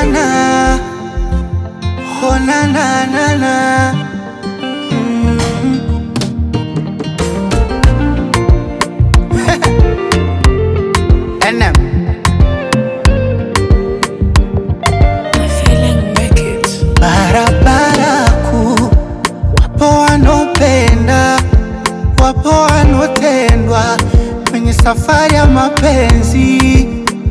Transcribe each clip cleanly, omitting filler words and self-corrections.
na, oh na na na na. NM. Barabara kuu, wapo wanopenda, wapo wanotendwa kwenye safari ya mapenzi.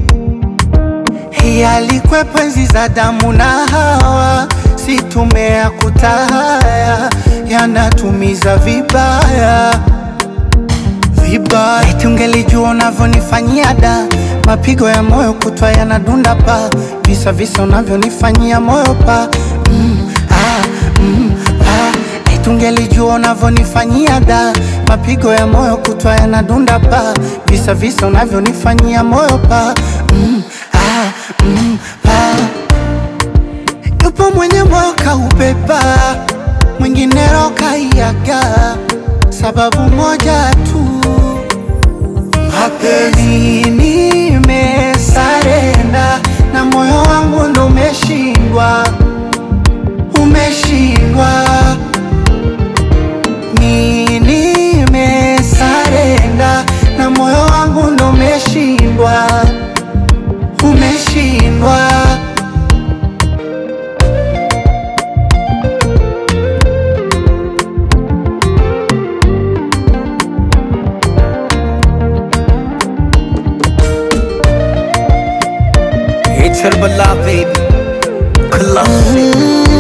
Hii alikwepo enzi za Adamu na Hawa, si tumea kutahaya, yanatumiza vibaya vibaya. Eti ungelijua unavyonifanyia da, mapigo ya moyo kutwa yanadunda pa, visa visa unavyonifanyia moyo pa Eti ungelijua unavyonifanyia da, mapigo ya moyo kutwa yanadunda pa, visa visa unavyonifanyia moyo pa Yupo mwenye moyo kaubeba, mwingine roho kaiaga, sababu moja tu, mapenzi. Nimesarenda na moyo wangu ndo umeshindwa, umeshindwa. Nimesarenda na moyo wangu ndo umeshindwa, umeshindwa. It's her baby, classic.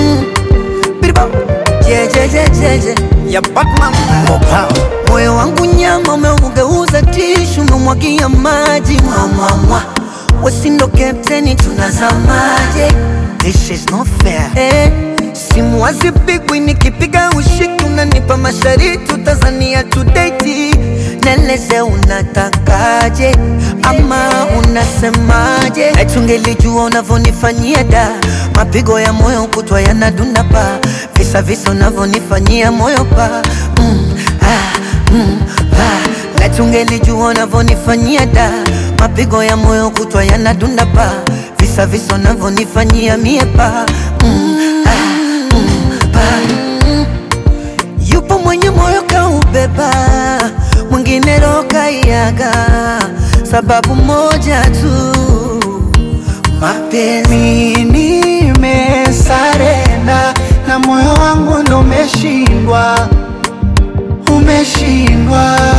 Ya Batman Moyo wangu nyama umeugeuza tishu, umemwagia maji mwa wasindo kapteni, tunazamaje? This is not fair. Simu hazipigwi, nikipiga ushiki unanipa mashariti, utazania tudeti. Neleze unatakaje ama unasemaje? Eti ungelijua unavyonifanyia da, mapigo ya moyo kutwa yanadunda pa, visa visa unavyonifanyia moyo pa Eti ungelijua unavyonifanyia da, mapigo ya moyo kutwa yanadunda pa, visa visa unavyonifanyia mie pa Yupo mwenye moyo kaubeba, mwingine roho kaiaga, sababu moja tu, mapenzi. Nimesarenda na moyo wangu ndo umeshindwa, umeshindwa.